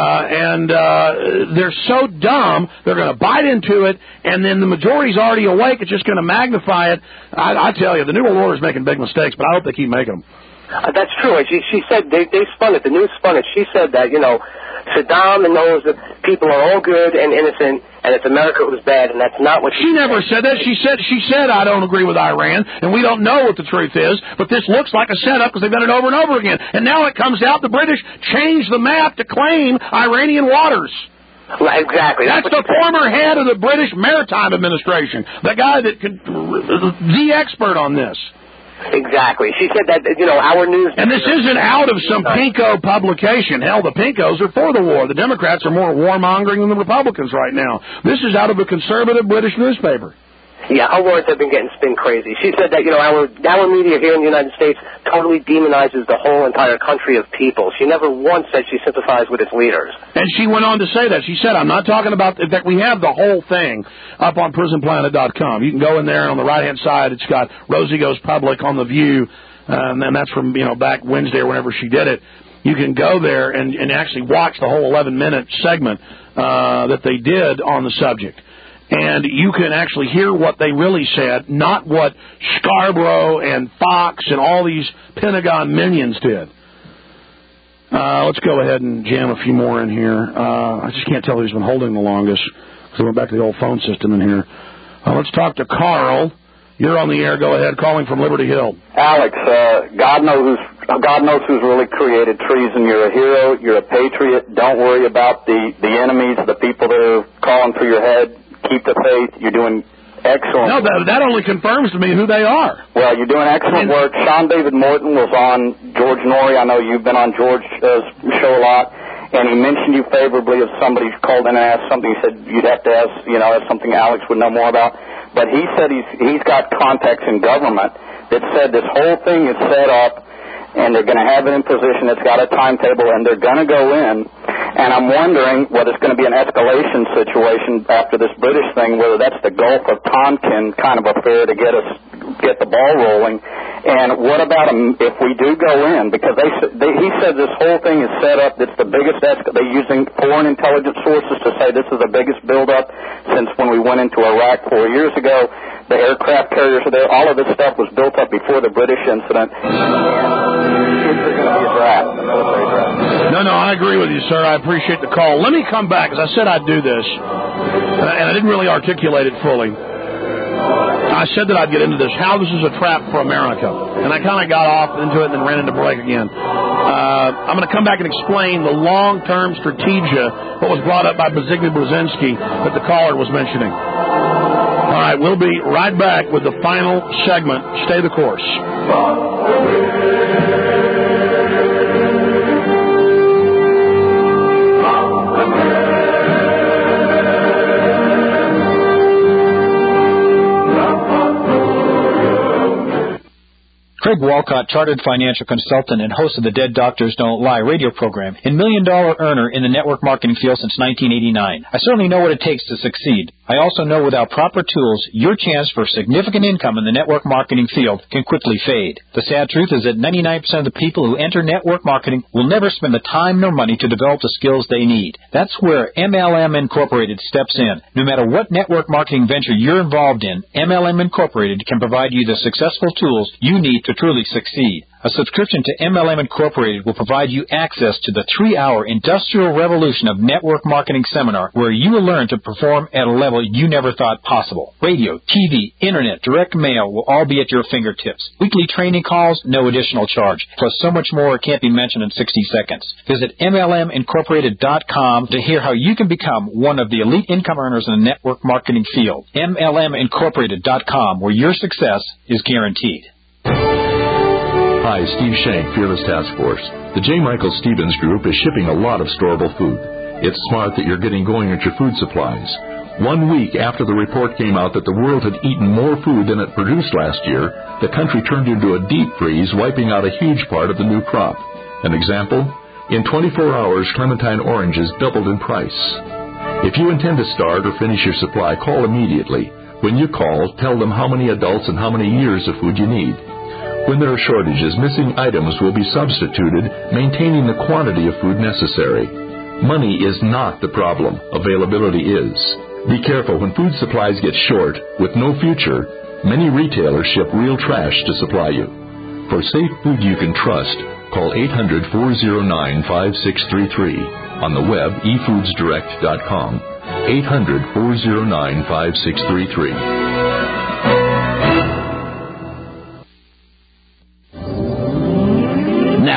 They're so dumb, they're going to bite into it, and then the majority's already awake. It's just going to magnify it. I tell you, the New World Order is making big mistakes, but I hope they keep making them. That's true. She said they spun it. The news spun it. She said that, Saddam and those people are all good and innocent, and it's America who's bad, and that's not what she never said that. She said I don't agree with Iran, and we don't know what the truth is, but this looks like a setup because they've done it over and over again. And now it comes out the British changed the map to claim Iranian waters. Well, exactly. That's the former head of the British Maritime Administration, the guy that the expert on this. Exactly. She said that, our news... And this isn't out of some pinko publication. Hell, the pinkos are for the war. The Democrats are more warmongering than the Republicans right now. This is out of a conservative British newspaper. Yeah, her words have been getting spin crazy. She said that, our media here in the United States totally demonizes the whole entire country of people. She never once said she sympathized with its leaders. And she went on to say that. She said, I'm not talking about, in fact, we have the whole thing up on prisonplanet.com. You can go in there, and on the right-hand side, it's got Rosie Goes Public on The View, and that's from, back Wednesday or whenever she did it. You can go there and actually watch the whole 11-minute segment that they did on the subject. And you can actually hear what they really said, not what Scarborough and Fox and all these Pentagon minions did. Let's go ahead and jam a few more in here. I just can't tell who's been holding the longest, because I went back to the old phone system in here. Let's talk to Carl. You're on the air. Go ahead. Calling from Liberty Hill. Alex, God knows who's really created treason. You're a hero. You're a patriot. Don't worry about the enemies, the people that are calling for your head. Keep the faith. You're doing excellent. No, that only confirms to me who they are. Well, you're doing excellent work. Sean David Morton was on George Norrie. I know you've been on George's show a lot, and he mentioned you favorably. If somebody called in and asked something, he said you'd have to ask, that's something Alex would know more about. But he said he's got contacts in government that said this whole thing is set up, and they're going to have it in position. It's got a timetable, and they're going to go in. And I'm wondering whether it's going to be an escalation situation after this British thing, whether that's the Gulf of Tonkin kind of affair to get the ball rolling. And what about if we do go in? Because he said this whole thing is set up. It's the biggest. They're using foreign intelligence sources to say this is the biggest buildup since when we went into Iraq 4 years ago. The aircraft carriers are there. All of this stuff was built up before the British incident. Is there going to be a draft, a military draft? No, I agree with you, sir. I appreciate the call. Let me come back, because I said I'd do this, and I didn't really articulate it fully. I said that I'd get into this, how this is a trap for America, and I kind of got off into it and then ran into break again. I'm going to come back and explain the long-term strategia, what was brought up by Zbigniew Brzezinski that the caller was mentioning. All right, we'll be right back with the final segment. Stay the course. Craig Walcott, chartered financial consultant and host of the Dead Doctors Don't Lie radio program, and $1 million earner in the network marketing field since 1989. I certainly know what it takes to succeed. I also know without proper tools, your chance for significant income in the network marketing field can quickly fade. The sad truth is that 99% of the people who enter network marketing will never spend the time nor money to develop the skills they need. That's where MLM Incorporated steps in. No matter what network marketing venture you're involved in, MLM Incorporated can provide you the successful tools you need to truly succeed. A subscription to MLM Incorporated will provide you access to the 3-hour Industrial Revolution of Network Marketing Seminar, where you will learn to perform at a level you never thought possible. Radio, TV, internet, direct mail will all be at your fingertips. Weekly training calls, no additional charge. Plus so much more can't be mentioned in 60 seconds. Visit MLMincorporated.com to hear how you can become one of the elite income earners in the network marketing field. MLMincorporated.com, where your success is guaranteed. Hi, Steve Shank, Fearless Task Force. The J. Michael Stevens Group is shipping a lot of storable food. It's smart that you're getting going at your food supplies. 1 week after the report came out that the world had eaten more food than it produced last year, the country turned into a deep freeze, wiping out a huge part of the new crop. An example? In 24 hours, Clementine oranges doubled in price. If you intend to start or finish your supply, call immediately. When you call, tell them how many adults and how many years of food you need. When there are shortages, missing items will be substituted, maintaining the quantity of food necessary. Money is not the problem. Availability is. Be careful when food supplies get short, with no future. Many retailers ship real trash to supply you. For safe food you can trust, call 800-409-5633. On the web, efoodsdirect.com. 800-409-5633. Now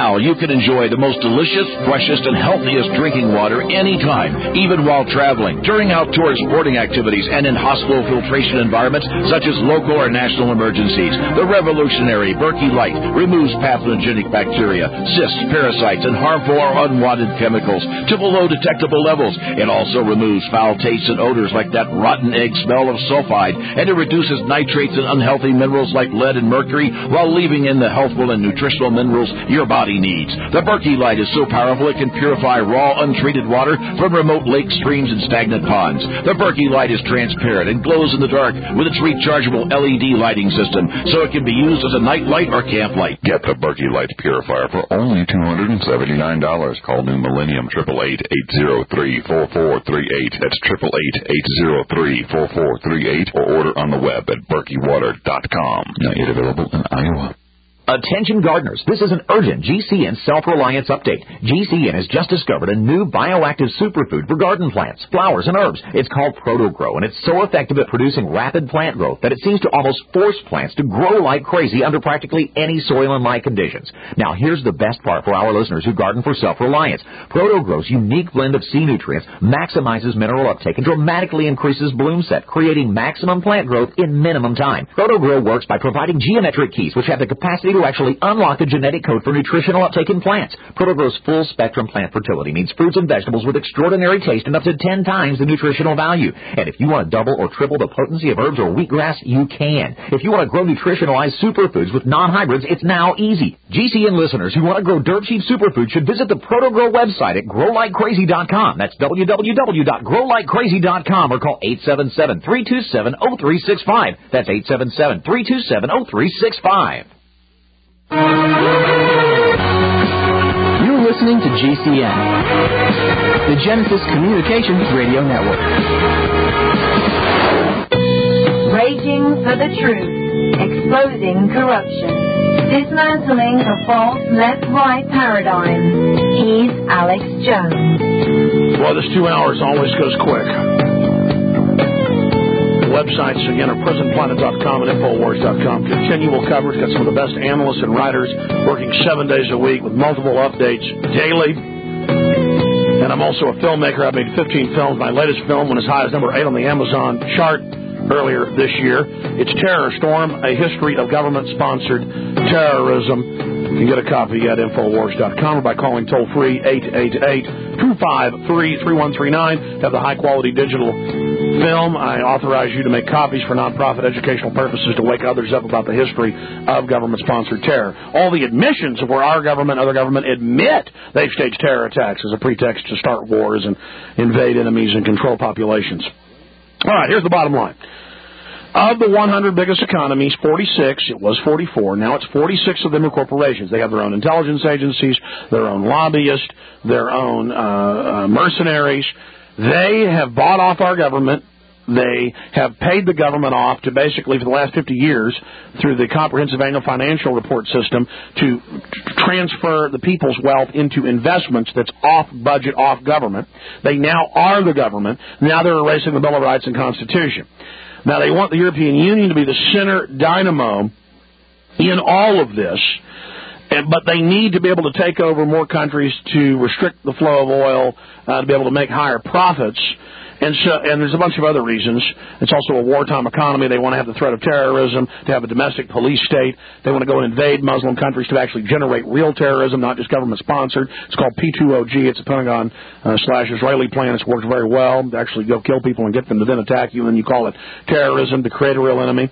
Now you can enjoy the most delicious, freshest, and healthiest drinking water anytime, even while traveling, during outdoor sporting activities, and in hospital filtration environments such as local or national emergencies. The revolutionary Berkey Light removes pathogenic bacteria, cysts, parasites, and harmful or unwanted chemicals to below detectable levels. It also removes foul tastes and odors like that rotten egg smell of sulfide, and it reduces nitrates and unhealthy minerals like lead and mercury while leaving in the healthful and nutritional minerals your body needs. The Berkey Light is so powerful it can purify raw, untreated water from remote lakes, streams, and stagnant ponds. The Berkey Light is transparent and glows in the dark with its rechargeable LED lighting system, so it can be used as a night light or camp light. Get the Berkey Light Purifier for only $279. Call New Millennium 888-803-4438. That's 888-803-4438, or order on the web at berkeywater.com. Not yet available in Iowa. Attention gardeners, this is an urgent GCN self-reliance update. GCN has just discovered a new bioactive superfood for garden plants, flowers, and herbs. It's called ProtoGrow, and it's so effective at producing rapid plant growth that it seems to almost force plants to grow like crazy under practically any soil and light conditions. Now, here's the best part for our listeners who garden for self-reliance. ProtoGrow's unique blend of sea nutrients maximizes mineral uptake and dramatically increases bloom set, creating maximum plant growth in minimum time. ProtoGrow works by providing geometric keys, which have the capacity to actually unlock the genetic code for nutritional uptake in plants. ProtoGrow's full-spectrum plant fertility means fruits and vegetables with extraordinary taste and up to 10 times the nutritional value. And if you want to double or triple the potency of herbs or wheatgrass, you can. If you want to grow nutritionalized superfoods with non-hybrids, it's now easy. GCN listeners who want to grow dirt cheap superfoods should visit the ProtoGrow website at growlikecrazy.com. That's www.growlikecrazy.com, or call 877-327-0365. That's 877-327-0365. You're listening to GCN, the Genesis Communications Radio Network. Raging for the truth, exposing corruption, dismantling the false left-right paradigm. He's Alex Jones. Well, this 2 hours always goes quick. Websites, again, are prisonplanet.com and Infowars.com. Continual coverage. Got some of the best analysts and writers working 7 days a week with multiple updates daily. And I'm also a filmmaker. I've made 15 films. My latest film went as high as number 8 on the Amazon chart earlier this year. It's Terror Storm, a history of government-sponsored terrorism. You can get a copy at Infowars.com or by calling toll-free 888-253-3139 to have the high-quality digital film. I authorize you to make copies for nonprofit educational purposes to wake others up about the history of government-sponsored terror. All the admissions of where our government, other government admit they've staged terror attacks as a pretext to start wars and invade enemies and control populations. All right, here's the bottom line. Of the 100 biggest economies, 46, it was 44, now it's 46 of them are corporations. They have their own intelligence agencies, their own lobbyists, their own mercenaries. They have bought off our government. They have paid the government off to basically, for the last 50 years, through the comprehensive annual financial report system, to transfer the people's wealth into investments that's off budget, off government. They now are the government. Now they're erasing the Bill of Rights and Constitution. Now they want the European Union to be the center dynamo in all of this, but they need to be able to take over more countries to restrict the flow of oil, to be able to make higher profits. And there's a bunch of other reasons. It's also a wartime economy. They want to have the threat of terrorism, to have a domestic police state. They want to go and invade Muslim countries to actually generate real terrorism, not just government-sponsored. It's called P2OG. It's a Pentagon/Israeli plan. It's worked very well to actually go kill people and get them to then attack you, and you call it terrorism to create a real enemy.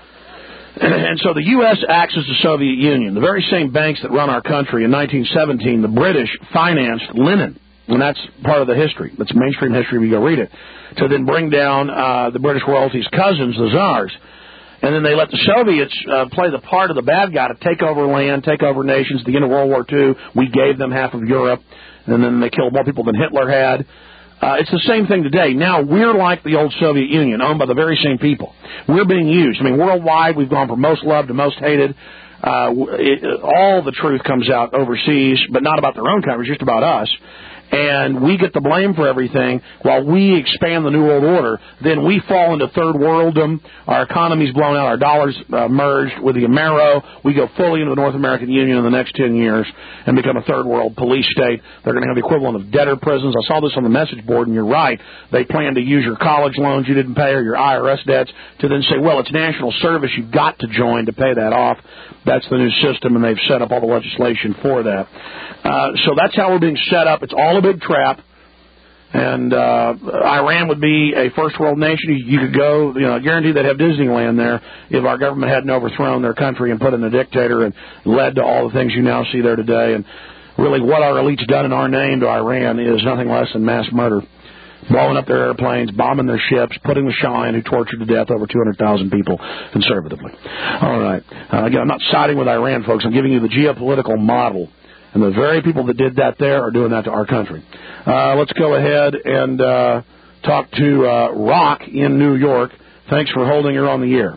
And so the U.S. acts as the Soviet Union. The very same banks that run our country in 1917, the British financed Lenin. And that's part of the history. That's mainstream history if you go read it. To then bring down the British royalty's cousins, the Tsars. And then they let the Soviets play the part of the bad guy to take over land, take over nations. At the end of World War II, we gave them half of Europe. And then they killed more people than Hitler had. It's the same thing today. Now we're like the old Soviet Union, owned by the very same people. We're being used. I mean, worldwide, we've gone from most loved to most hated. All the truth comes out overseas, but not about their own countries, just about us. and we get the blame for everything while we expand the New World Order, then we fall into third worldom. Our economy's blown out. Our dollars merged with the Amero. We go fully into the North American Union in the next 10 years and become a third world police state. They're going to have the equivalent of debtor prisons. I saw this on the message board, and you're right. They plan to use your college loans you didn't pay or your IRS debts to then say, well, it's national service. You've got to join to pay that off. That's the new system, and they've set up all the legislation for that. So that's how we're being set up. It's all a big trap. And Iran would be a first world nation. You could go, guaranteed they'd have Disneyland there if our government hadn't overthrown their country and put in a dictator and led to all the things you now see there today. And really what our elite's done in our name to Iran is nothing less than mass murder. Blowing up their airplanes, bombing their ships, putting the Shah in, who tortured to death over 200,000 people conservatively. All right. Again, I'm not siding with Iran, folks. I'm giving you the geopolitical model. And the very people that did that there are doing that to our country. Let's go ahead and talk to Rock in New York. Thanks for holding her on the air.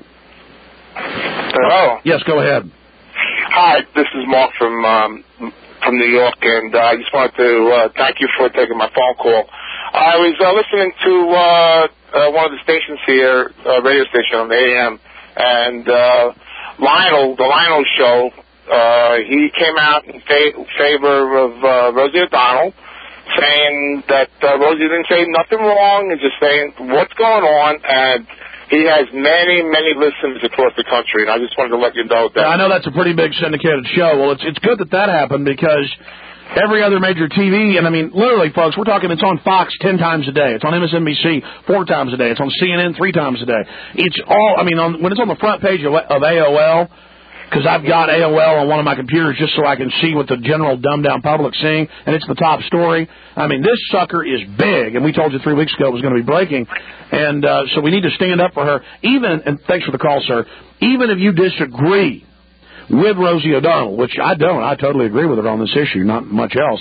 Hello. Yes, go ahead. Hi, this is Mark from New York, and I just wanted to thank you for taking my phone call. I was listening to one of the stations here, radio station on the AM, and the Lionel show. He came out in favor of Rosie O'Donnell, saying that Rosie didn't say nothing wrong, and just saying what's going on, and he has many, many listeners across the country, and I just wanted to let you know that. I know that's a pretty big syndicated show. Well, it's good that happened, because every other major TV, and I mean, literally, folks, we're talking it's on Fox 10 times a day. It's on MSNBC 4 times a day. It's on CNN 3 times a day. It's all, I mean, when it's on the front page of AOL, because I've got AOL on one of my computers just so I can see what the general dumbed-down public's seeing, and it's the top story. I mean, this sucker is big, and we told you 3 weeks ago it was going to be breaking, and so we need to stand up for her. And thanks for the call, sir, even if you disagree with Rosie O'Donnell, which I don't, I totally agree with her on this issue, not much else,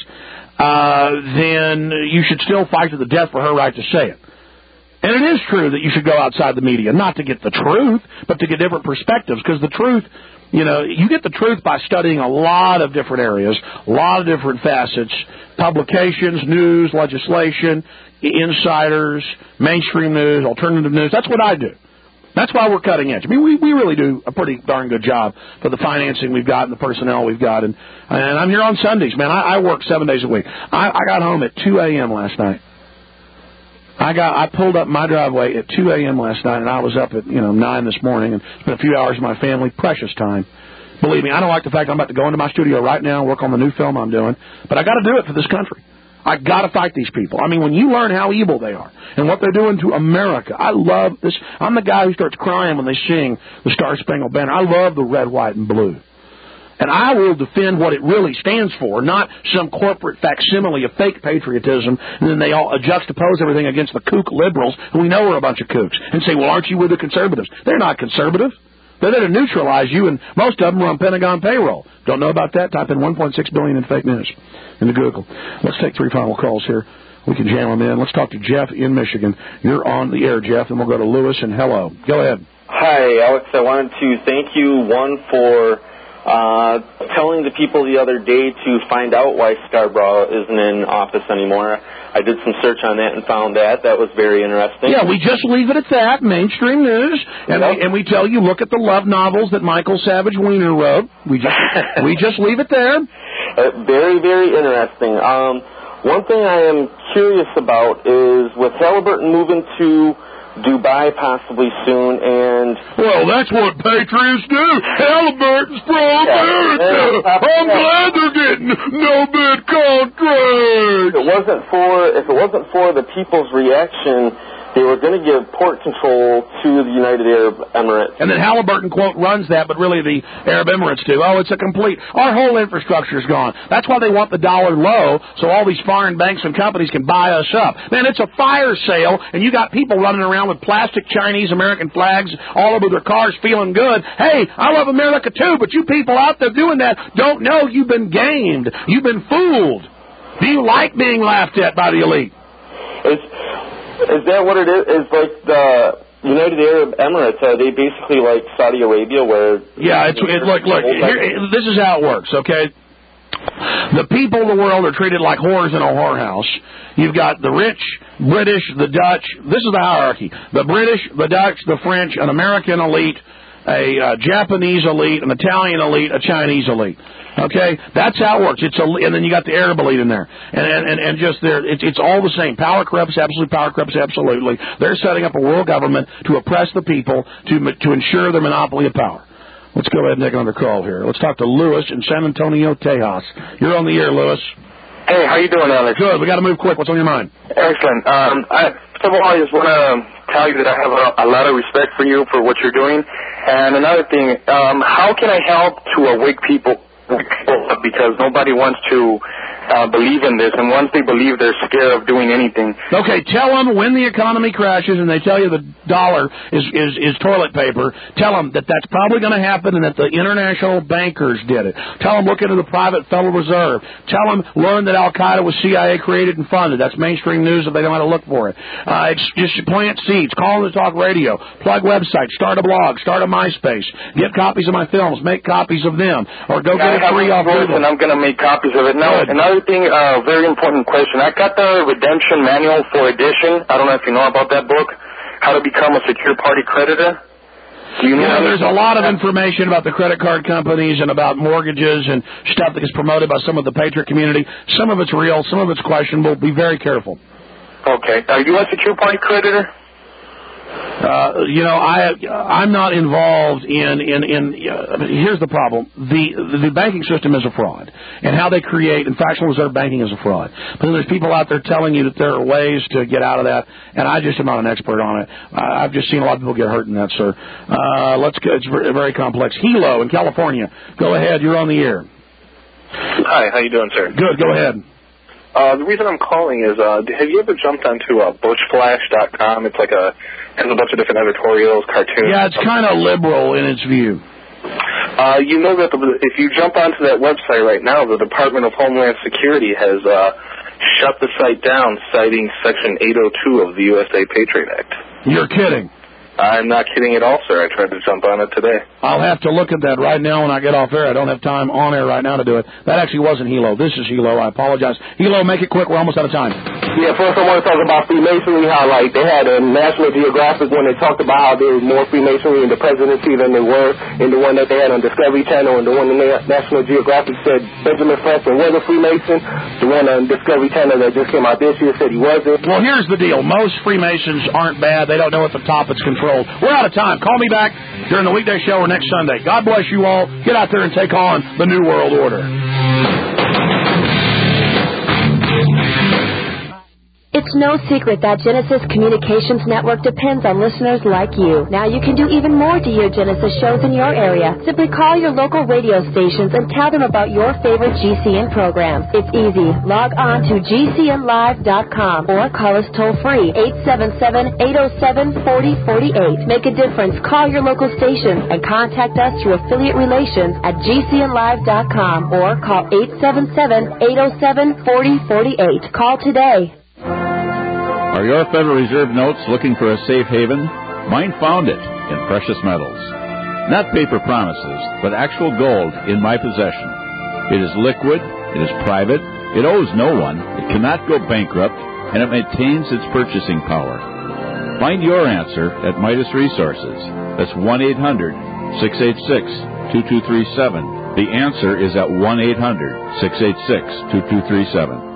then you should still fight to the death for her right to say it. And it is true that you should go outside the media, not to get the truth, but to get different perspectives, because the truth, you get the truth by studying a lot of different areas, a lot of different facets, publications, news, legislation, insiders, mainstream news, alternative news. That's what I do. That's why we're cutting edge. I mean, we really do a pretty darn good job for the financing we've got and the personnel we've got. And I'm here on Sundays, man. I work 7 days a week. I got home at 2 a.m. last night. I pulled up my driveway at 2 a.m. last night, and I was up at 9 this morning, and spent a few hours with my family. Precious time. Believe me, I don't like the fact I'm about to go into my studio right now and work on the new film I'm doing, but I got to do it for this country. I got to fight these people. I mean, when you learn how evil they are and what they're doing to America, I love this. I'm the guy who starts crying when they sing the Star Spangled Banner. I love the red, white, and blue. And I will defend what it really stands for, not some corporate facsimile of fake patriotism, and then they all juxtapose everything against the kook liberals, who we know are a bunch of kooks, and say, well, aren't you with the conservatives? They're not conservative. They're there to neutralize you, and most of them are on Pentagon payroll. Don't know about that? Type in 1.6 billion in fake news into Google. Let's take 3 final calls here. We can jam them in. Let's talk to Jeff in Michigan. You're on the air, Jeff, and we'll go to Lewis and hello. Go ahead. Hi, Alex. I wanted to thank you, one, for telling the people the other day to find out why Scarborough isn't in office anymore. I did some search on that and found that. That was very interesting. Yeah, we just leave it at that, mainstream news, and we tell you, look at the love novels that Michael Savage Weiner wrote. We just leave it there. Very, very interesting. One thing I am curious about is with Halliburton moving to Dubai possibly soon, and... Well, that's what patriots do. Halliburton's pro-America. I'm glad they're getting no bid contracts. If it wasn't for the people's reaction, they were going to give port control to the United Arab Emirates. And then Halliburton, quote, runs that, but really the Arab Emirates do. Oh, it's a complete... Our whole infrastructure's gone. That's why they want the dollar low, so all these foreign banks and companies can buy us up. Man, it's a fire sale, and you got people running around with plastic Chinese-American flags all over their cars feeling good. Hey, I love America too, but you people out there doing that don't know you've been gamed. You've been fooled. Do you like being laughed at by the elite? Is that what it is? Is like the United Arab Emirates, are they basically like Saudi Arabia where... Yeah, look, here, this is how it works, okay? The people of the world are treated like whores in a whorehouse. You've got the rich, British, the Dutch. This is the hierarchy. The British, the Dutch, the French, an American elite, a Japanese elite, an Italian elite, a Chinese elite. Okay, that's how it works. And then you got the Arab elite in there, and just there, it's all the same. Power corrupts, absolutely. They're setting up a world government to oppress the people to ensure their monopoly of power. Let's go ahead and take another call here. Let's talk to Louis in San Antonio, Tejas. You're on the air, Louis. Hey, how you doing, Alex? Good. We got to move quick. What's on your mind? Excellent. First of all, I just want to tell you that I have a lot of respect for you for what you're doing. And another thing, how can I help to awake people? Because nobody wants to believe in this, and once they believe, they're scared of doing anything. Okay, tell them when the economy crashes and they tell you the dollar is toilet paper, tell them that that's probably going to happen and that the international bankers did it. Tell them look into the private Federal Reserve. Tell them learn that Al-Qaeda was CIA created and funded. That's mainstream news if they don't know how to look for it. It's just plant seeds, call them to talk radio, plug websites, start a blog, start a MySpace, get copies of my films, make copies of them, or go get it free off Google. And I'm going to make copies of it. Now, another thing, very important question. I got the Redemption Manual for Edition. I don't know if you know about that book, How to Become a Secure Party Creditor. Do you know there's a lot of information about the credit card companies and about mortgages and stuff that gets promoted by some of the Patriot community. Some of it's real, some of it's questionable. Be very careful. Okay. Are you a secure party creditor? I'm not involved in here's the problem. The banking system is a fraud, and how they create, and fractional reserve banking is a fraud. But then there's people out there telling you that there are ways to get out of that, and I just am not an expert on it. I've just seen a lot of people get hurt in that, sir. It's very complex. Hilo in California. Go ahead, you're on the air. Hi, how you doing, sir? Good, go ahead. The reason I'm calling is, have you ever jumped onto ButchFlash.com? It's like has a bunch of different editorials, cartoons. Yeah, it's kind of liberal in its view. You know that if you jump onto that website right now, the Department of Homeland Security has shut the site down, citing Section 802 of the USA Patriot Act. You're kidding. I'm not kidding at all, sir. I tried to jump on it today. I'll have to look at that right now when I get off air. I don't have time on air right now to do it. That actually wasn't Hilo. This is Hilo. I apologize. Hilo, make it quick. We're almost out of time. Yeah, first I want to talk about Freemasonry, how, they had a National Geographic when they talked about how there was more Freemasonry in the presidency than there were in the one that they had on Discovery Channel, and the one in the National Geographic said Benjamin Franklin was a Freemason. The one on Discovery Channel that just came out this year said he wasn't. Well, here's the deal. Most Freemasons aren't bad. They don't know at the top it's controlled. We're out of time. Call me back during the weekday show or next Sunday. God bless you all. Get out there and take on the New World Order. It's no secret that Genesis Communications Network depends on listeners like you. Now you can do even more to hear Genesis shows in your area. Simply call your local radio stations and tell them about your favorite GCN program. It's easy. Log on to GCNlive.com or call us toll-free, 877-807-4048. Make a difference. Call your local station and contact us through affiliate relations at GCNlive.com or call 877-807-4048. Call today. Are your Federal Reserve notes looking for a safe haven? Mine found it in precious metals. Not paper promises, but actual gold in my possession. It is liquid, it is private, it owes no one, it cannot go bankrupt, and it maintains its purchasing power. Find your answer at Midas Resources. That's 1-800-686-2237. The answer is at 1-800-686-2237.